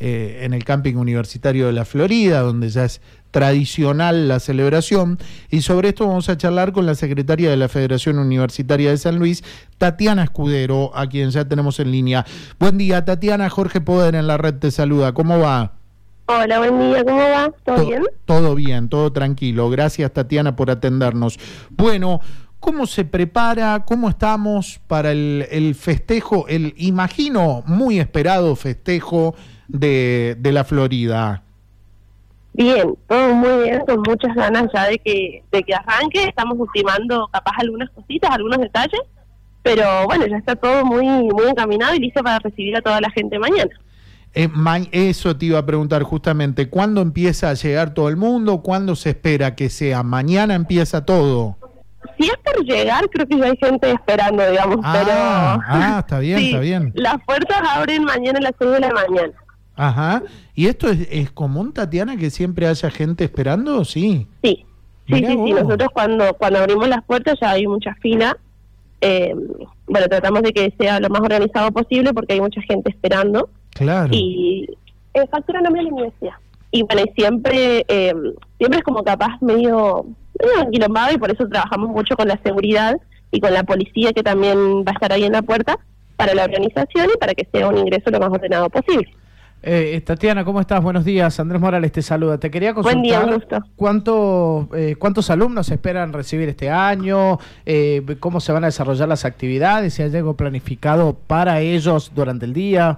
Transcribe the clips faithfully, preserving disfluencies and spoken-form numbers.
eh, en el camping universitario de la Florida, donde ya es tradicional la celebración, y sobre esto vamos a charlar con la secretaria de la Federación Universitaria de San Luis, Tatiana Escudero, a quien ya tenemos en línea. Buen día, Tatiana. Jorge Poder en la red te saluda. ¿Cómo va? Hola, buen día, ¿cómo va? ¿Todo To- bien? Todo bien, todo tranquilo. Gracias, Tatiana, por atendernos. Bueno, ¿cómo se prepara? ¿Cómo estamos para el, el festejo, el, imagino, muy esperado festejo de, de la Florida? Bien, todo muy bien, con muchas ganas ya de que de que arranque. Estamos ultimando capaz algunas cositas, algunos detalles, pero bueno, ya está todo muy muy encaminado y listo para recibir a toda la gente mañana. Eh, ma- eso te iba a preguntar justamente, ¿cuándo empieza a llegar todo el mundo? ¿Cuándo se espera que sea? ¿Mañana empieza todo? Si es por llegar, creo que ya hay gente esperando, digamos, Ah, pero... ah, está bien, sí, está bien. Las puertas abren mañana a las seis de la mañana. Ajá. ¿Y esto es, es común, Tatiana, que siempre haya gente esperando? Sí. Sí, sí, Mirá sí, sí. vos. Nosotros cuando cuando abrimos las puertas ya hay mucha fila. Eh, bueno, tratamos de que sea lo más organizado posible porque hay mucha gente esperando. Claro. Y eh, factura nombre de la universidad. Y bueno, y siempre, eh, siempre es como capaz medio, medio enquilombado, y por eso trabajamos mucho con la seguridad y con la policía, que también va a estar ahí en la puerta para la organización y para que sea un ingreso lo más ordenado posible. Eh, Tatiana, ¿cómo estás? Buenos días. Andrés Morales te saluda. Te quería consultar Buen día, un gusto. ¿cuánto, eh, cuántos alumnos esperan recibir este año, eh, cómo se van a desarrollar las actividades, si hay algo planificado para ellos durante el día.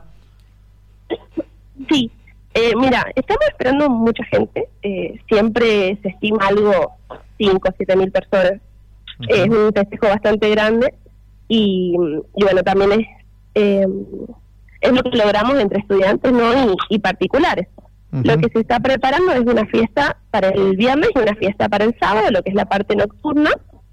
Sí, eh, mira, estamos esperando mucha gente. Eh, siempre se estima algo cinco o siete mil personas. Uh-huh. Es un festejo bastante grande y, y bueno, también es... Eh, es lo que logramos entre estudiantes, ¿no? y, y particulares. Uh-huh. Lo que se está preparando es una fiesta para el viernes y una fiesta para el sábado, lo que es la parte nocturna,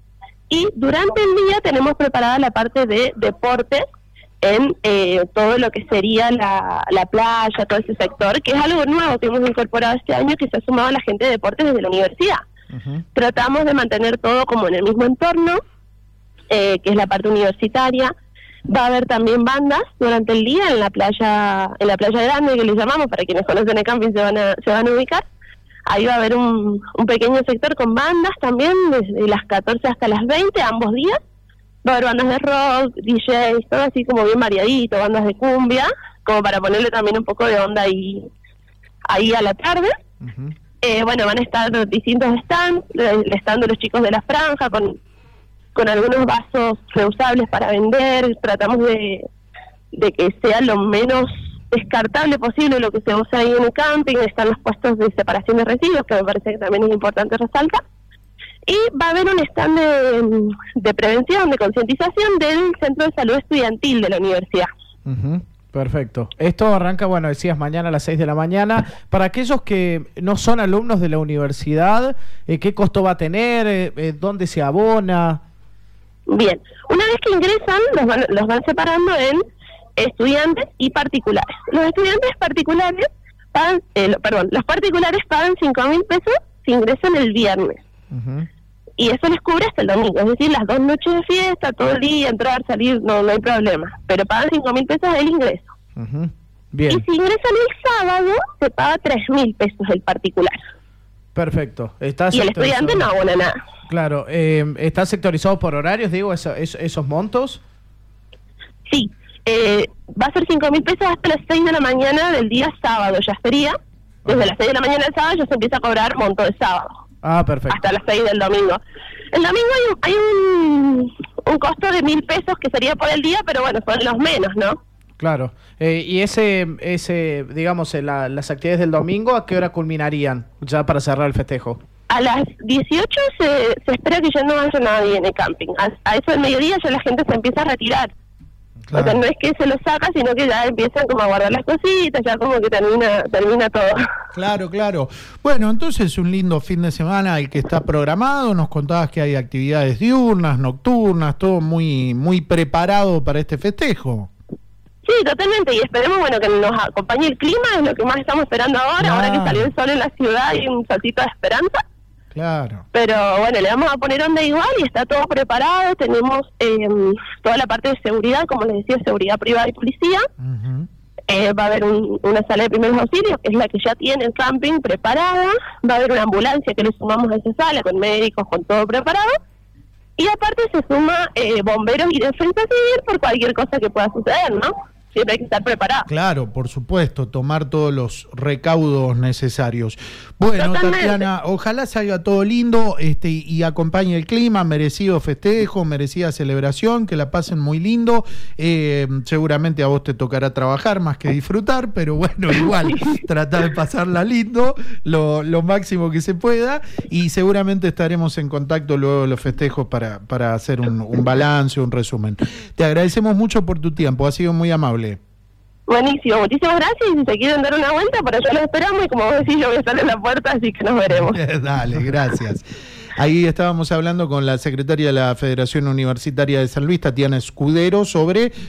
y durante el día tenemos preparada la parte de deportes en eh, todo lo que sería la, la playa, todo ese sector, que es algo nuevo que hemos incorporado este año, que se ha sumado a la gente de deportes desde la universidad. Uh-huh. Tratamos de mantener todo como en el mismo entorno, eh, que es la parte universitaria. Va a haber también bandas durante el día en la playa en la playa grande, que le llamamos, para quienes conocen el camping se van a se van a ubicar. Ahí va a haber un, un pequeño sector con bandas también, desde las catorce hasta las veinte, ambos días. Va a haber bandas de rock, D Js, todo así como bien variadito, bandas de cumbia, como para ponerle también un poco de onda ahí, ahí a la tarde. Uh-huh. Eh, bueno, van a estar distintos stands, el stand de los chicos de la franja, con... con algunos vasos reusables para vender. Tratamos de, de que sea lo menos descartable posible lo que se usa ahí en el camping. Están los puestos de separación de residuos, que me parece que también es importante resaltar. Y va a haber un stand de, de prevención, de concientización del Centro de Salud Estudiantil de la universidad. Uh-huh. Perfecto. Esto arranca, bueno, decías, mañana a las seis de la mañana. Para aquellos que no son alumnos de la universidad, eh, ¿qué costo va a tener? Eh, eh, ¿Dónde se abona? Bien, una vez que ingresan, los van, los van separando en estudiantes y particulares. Los estudiantes particulares pagan, eh, perdón, los particulares pagan cinco mil pesos si ingresan el viernes. Uh-huh. Y eso les cubre hasta el domingo, es decir, las dos noches de fiesta, todo el día, entrar, salir, no, no hay problema. Pero pagan cinco mil pesos el ingreso. Uh-huh. Bien. Y si ingresan el sábado, se paga tres mil pesos el particular. Perfecto. Está y el estudiante no abona nada. Claro, eh, ¿está sectorizado por horarios, digo, eso, eso, esos montos? Sí, eh, va a ser cinco mil pesos hasta las seis de la mañana del día sábado, ya sería. Desde ah. las seis de la mañana del sábado ya se empieza a cobrar monto de sábado. Ah, perfecto. Hasta las seis del domingo. El domingo hay, un, hay un, un costo de mil pesos que sería por el día, pero bueno, son los menos, ¿no? Claro. Eh, y ese, ese digamos, la, las actividades del domingo, ¿a qué hora culminarían ya para cerrar el festejo? A las dieciocho se, se espera que ya no haya nadie en el camping. A, a eso del mediodía ya la gente se empieza a retirar. Claro. O sea, no es que se lo saca, sino que ya empiezan como a guardar las cositas, ya como que termina termina todo. Claro, claro. Bueno, entonces un lindo fin de semana el que está programado. Nos contabas que hay actividades diurnas, nocturnas, todo muy muy preparado para este festejo. Sí, totalmente, y esperemos, bueno, que nos acompañe el clima, es lo que más estamos esperando ahora, claro. Ahora que salió el sol en la ciudad y un solcito de esperanza. Claro. Pero bueno, le vamos a poner onda igual y está todo preparado. Tenemos eh, toda la parte de seguridad, como les decía, seguridad privada y policía. Uh-huh. Eh, va a haber un, una sala de primeros auxilios, que es la que ya tiene el camping preparada, va a haber una ambulancia que le sumamos a esa sala, con médicos, con todo preparado, y aparte se suma eh, bomberos y defensa civil por cualquier cosa que pueda suceder, ¿no? Siempre hay que estar preparado. Claro, por supuesto, tomar todos los recaudos necesarios. Bueno, totalmente. Tatiana, ojalá salga todo lindo este, y acompañe el clima, merecido festejo, merecida celebración, que la pasen muy lindo. Eh, seguramente a vos te tocará trabajar más que disfrutar, pero bueno, igual tratar de pasarla lindo, lo, lo máximo que se pueda, y seguramente estaremos en contacto luego de los festejos para, para hacer un, un balance, un resumen. Te agradecemos mucho por tu tiempo, ha sido muy amable. Buenísimo, muchísimas gracias, y si se quieren dar una vuelta, por allá los esperamos, y como vos decís, yo voy a estar en la puerta, así que nos veremos. Dale, gracias. Ahí estábamos hablando con la secretaria de la Federación Universitaria de San Luis, Tatiana Escudero, sobre